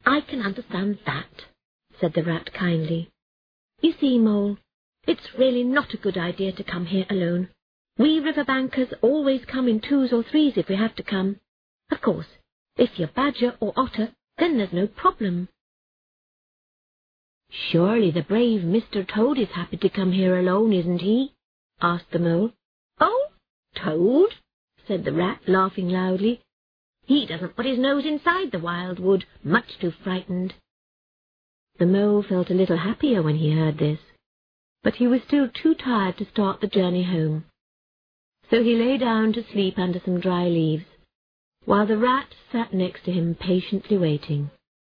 I can understand that," said the rat kindly. "You see, Mole, it's really not a good idea to come here alone. We riverbankers always come in twos or threes if we have to come. Of course, if you're badger or otter, then there's no problem." "Surely the brave Mr. Toad is happy to come here alone, isn't he?" asked the Mole. "Oh, Toad?" said the rat, laughing loudly. "He doesn't put his nose inside the wild wood, much too frightened." The Mole felt a little happier when he heard this, but he was still too tired to start the journey home. So he lay down to sleep under some dry leaves, while the rat sat next to him patiently waiting.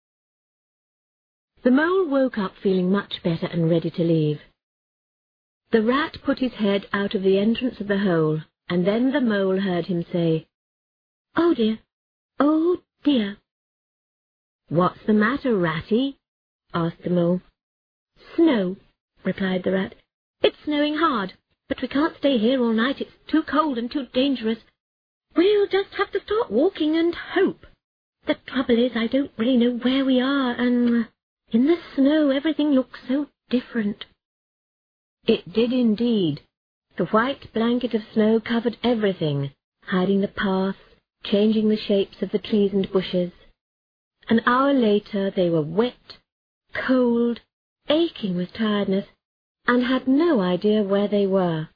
The Mole woke up feeling much better and ready to leave. The rat put his head out of the entrance of the hole, and then the Mole heard him say, "Oh dear, oh dear." "What's the matter, Ratty?" asked the Mole. "Snow," replied the rat. "It's snowing hard, but we can't stay here all night. It's too cold and too dangerous. We'll just have to start walking and hope. The trouble is, I don't really know where we are, and in the snow everything looks so different." It did indeed. The white blanket of snow covered everything, hiding the paths, changing the shapes of the trees and bushes. An hour later they were wet, cold, aching with tiredness, and had no idea where they were.